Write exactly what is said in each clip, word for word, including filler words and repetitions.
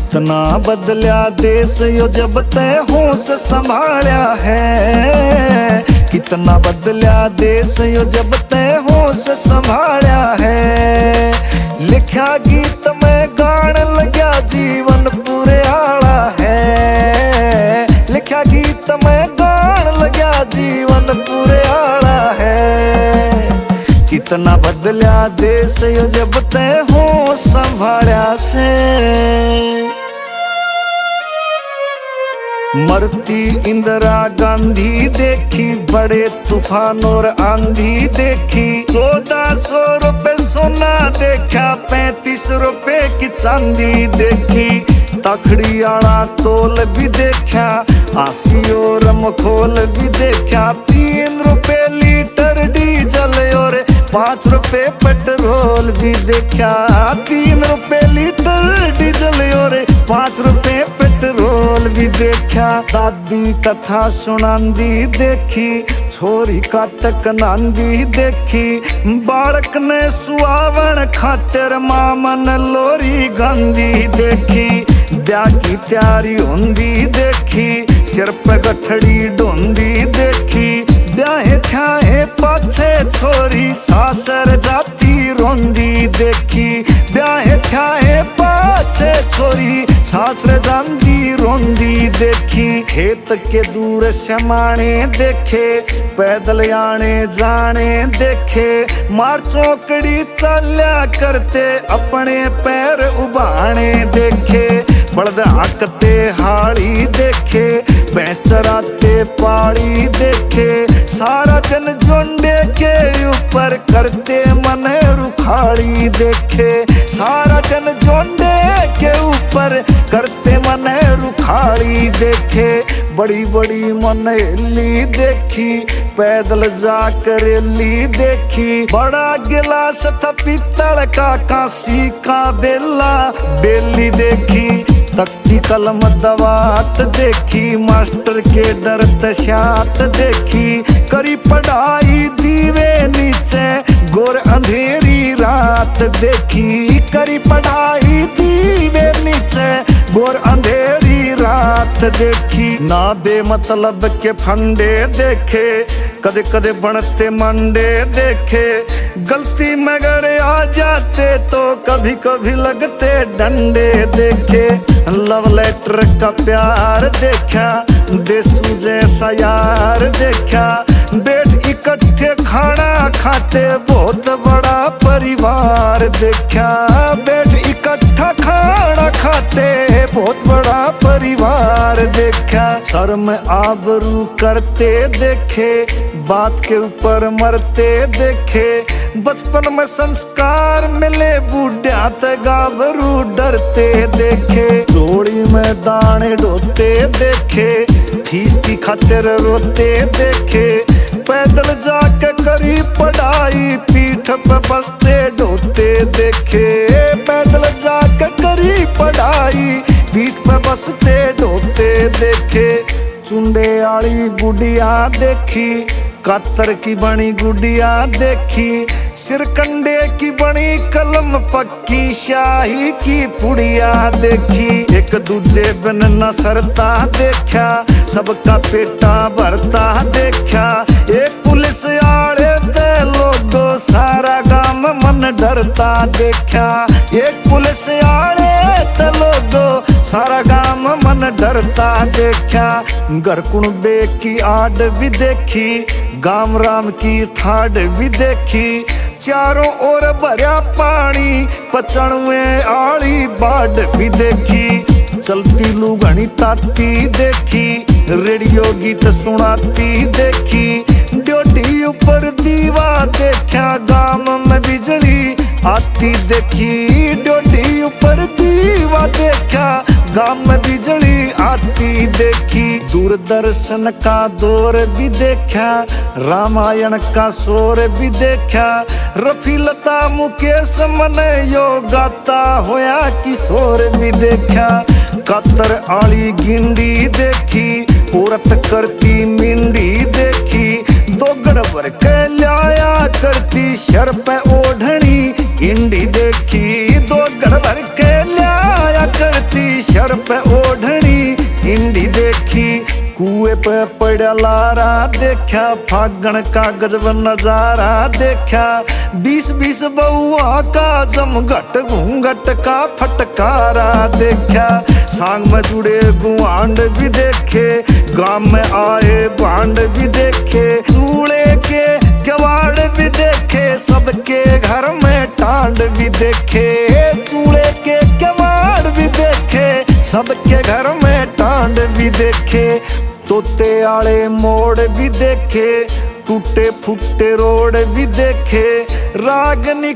कितना बदलिया देश यो जब तय होश संभालिया है। कितना बदलिया देश यो जब तय होश संभालिया है। लिखा गीत में गान लग्या जीवन पूरे आला है। लिखा गीत में गान लग्या जीवन पूरे आला है। कितना बदलिया देश यो जब तय होश संभालिया से। मरती इंदिरा गांधी देखी, बड़े तूफान और आंधी देखी। चौदह सौ रुपए सोना देखा, पैंतीस रुपए की चांदी देखी। तखड़ी आला तोल भी देखा, आसी और मखोल भी देखा। तीन रुपए लीटर डीजल और पाँच रुपए पेट्रोल भी देखा। तीन रुपए लीटर डीजल और पाँच रुपए पेट्रोल भी देखा। दादी कथा सुनांदी देखी, छोरी काटक नांदी देखी। बालक ने सुहावन खातिर मामन लोरी गांधी देखी। ब्याह की तैयारी होंदी देखी, सिर पे गठड़ी ढोंदी देखी। ब्याहे छाहे पाछे छोरी सासर जाती रोंदी देखी। ब्याहे छाहे पाछे छोरी सासर जाती रोंदी देखी। खेत के दूर समाने देखे, पैदल आने जाने देखे। मार चौकड़ी चल्या करते, अपने पैर उबाने देखे। बड़द हाकते हाड़ी देखे, भैंस चराते पाड़ी देखे। सारा दिन झुंडे के ऊपर करते मन रुखाड़ी देखे। सारा दिन झुंडे के ऊपर करते मन रुखाड़ी देखे। बड़ी बड़ी मनेली देखी, पैदल जाकर रेली देखी। बड़ा गिलास था पीतल का, कांसी का बेला बेली देखी। तख्ती कलम दवात देखी, मास्टर के डर तशात देखी। करी पढ़ाई दीवे नीचे, गोर अंधेरी रात देखी। करी पढ़ाई दीवे नीचे, गोर अंधेरी रात देखी। ना बेमतलब के फंडे देखे, कदे कदे बनते मंडे देखे। गलती मगर आ जाते तो कभी कभी लगते डंडे देखे। लव लेटर का प्यार देखा, देसू जैसा यार देखा। बैठ इकट्ठे खाना खाते, बहुत बड़ा परिवार देखा। बैठ इकट्ठा खाना खाते, बहुत बड़ा परिवार देखा। सर में आबरू करते देखे, बात के ऊपर मरते देखे। बचपन में संस्कार मिले, बूढ़ा ते गाबरू डरते देखे। जोड़ी में दाने ढोते देखे, फीस की खातिर रोते देखे। पैदल जाके करी पढ़ाई, पीठ पे बसते ढोते देखे। पैदल जाके करी पढ़ाई, पीठ पे बसते ढोते देखे। चुंडे आली गुड़िया देखी, कातर की बनी गुड़िया देखी। सिरकंडे की बनी कलम पक्की, शाही की पुड़िया देखी। एक दूजे बिन न सरता देखा, सबका पेटा भरता देखा। एक पुलिस आड़े ते लोगो, सारा गांव मन डरता देखा। एक पुलिस आड़े ते लोगो, सारा गांव मन डरता देखा। घर कुणबे की आड़ भी देखी, गांव राम की ठाड भी देखी। चारों ओर भरा पानी, पचनवे आली बाढ़ भी देखी। चलती लुगणी ताती देखी, रेडियो गीत सुनाती देखी। ड्योटी ऊपर दीवा देखा, गांव में बिजली आती देखी। ड्योटी ऊपर दीवा देखा, गांव में बिजली आती देखी। दूरदर्शन का दौर भी देखा, रामायण का शोर भी देखा। रफी लता मुकेश मने यो गाता होया किशोर भी देखा। कतर आली गिंडी देखी, औरत करती मिंडी देखी। दो गड़बड़ के लाया करती, शर पे ओढ़नी इंडी देखी। दो गड़बड़ के लाया करती, शर पे ओढ़नी इंडी देखी, कुएं पे पड़ा लारा देखा, फागण का गजब नजारा देखा, बीस बीस बउआ का जमघट घूंघट का फटकारा देखा, सांग में जुड़े गुआंड भी देखे, गांव में आए बांड भी देखे, चूड़े के कवाड़ भी देखे, सबके घर में टांड भी देखे, चूड़े के कवाड़ भी देखे, सबके घर में टांड भी देखे, तोते आले मोड़ भी देखे, टूटे फूटे रोड भी देखे, रागनी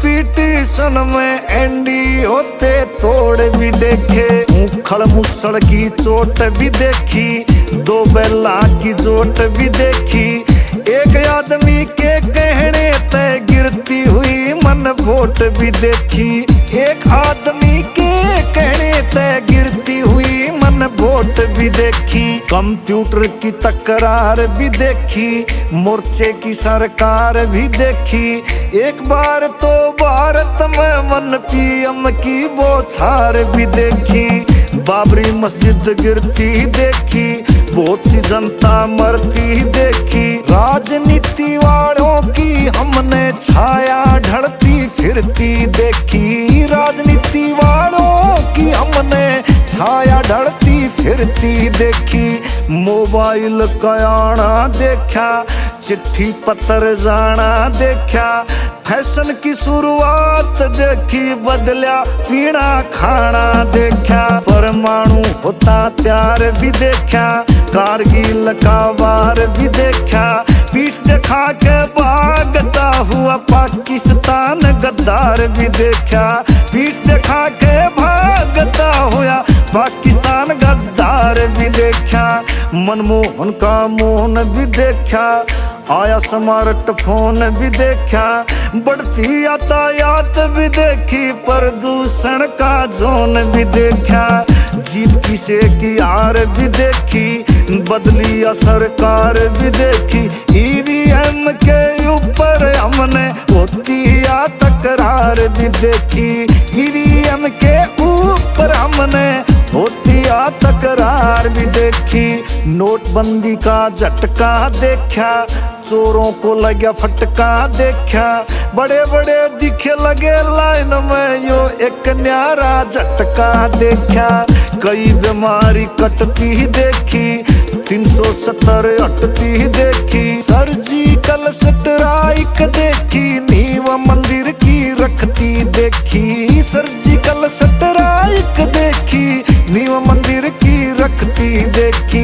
कंपटीशन में एंडी होते तोड़ भी देखे, उखड़ मुसड़ की चोट भी देखी, दो बैला की जोट भी देखी, एक आदमी के कहने तय गिरती हुई मन वोट भी देखी, एक आदमी के कहने तय गिरती हुई मन वोट भी देखी, कंप्यूटर की तकरार भी देखी, मोर्चे की सरकार भी देखी, एक बार तो भारत में वन पीएम की बौछार भी देखी, बाबरी मस्जिद गिरती देखी, बहुत सी जनता मरती देखी, राजनीति वालों की हमने छाया ढलती फिरती देखी, राजनीति वालों की हमने छाया ढलती फिरती देखी, मोबाइल का आना देखा, चिट्ठी पत्र जाना देखा, फैशन की शुरुआत देखी, बदला पीना खाना देखा, परमाणु होता त्यार भी देखा, कारगिल का वार भी देखा, पीठ दिखा के भागता हुआ पाकिस्तान गद्दार भी देखा, पीठ दिखा के भागता हुआ पाकिस्तान गद्दार भी देखा, मनमोहन का मौन भी देखा, आया स्मार्टफोन भी देखा, बढ़ती यातायात भी देखी, प्रदूषण का जोन भी देखा, जीप किसे की आर भी देखी, बदली सरकार भी देखी, ईवीएम के ऊपर हमने होती या तकरार भी देखी, ईवीएम के ऊपर हमने होती या तकरार भी देखी, नोटबंदी का झटका देखा, चोरों को लगा फटका देखा, बड़े बड़े दिखे लगे लाइन में यो एक न्यारा झटका देखा, कई बीमारी कटती देखी, तीन सौ सत्तर अटती देखी, सर्जिकल स्ट्राइक देखी, नींव मंदिर की रखती देखी, सर्जिकल स्ट्राइक देखी, नींव मंदिर की रखती देखी,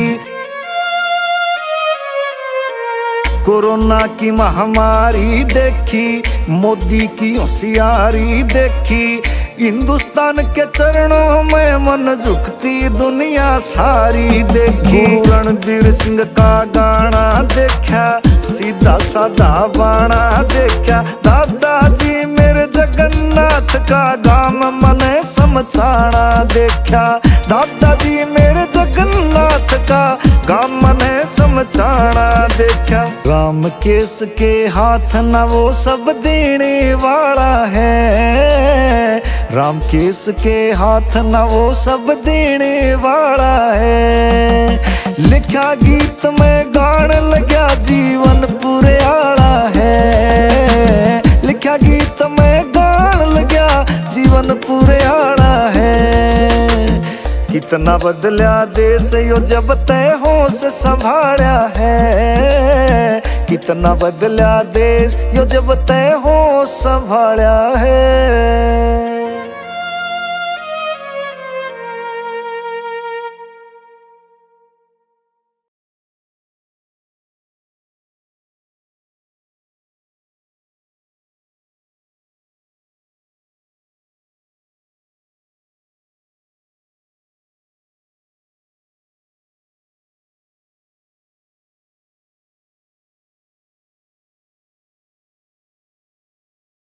कोरोना की महामारी देखी, मोदी की होशियारी देखी, हिंदुस्तान के चरणों में मन झुकती दुनिया सारी देखी, रणबीर सिंह का गाना देखा, सीधा साधा बाणा देखा, दादाजी मेरे जगन्नाथ का गाम मने समझाना देखा, दादाजी मेरे जगन्नाथ का गाम मने समझाना देखा, राम केस के हाथ न वो सब देने वाला है, राम केस के हाथ न वो सब देने वाला है, लिखा गीत में गान लगा जीवन पूरे आला है, लिखा गीत में गान लगा जीवन पूरे आला है, कितना बदला देश यो जब तय होश संभाला है, कितना बदला देश यो जब तय होश संभाला है।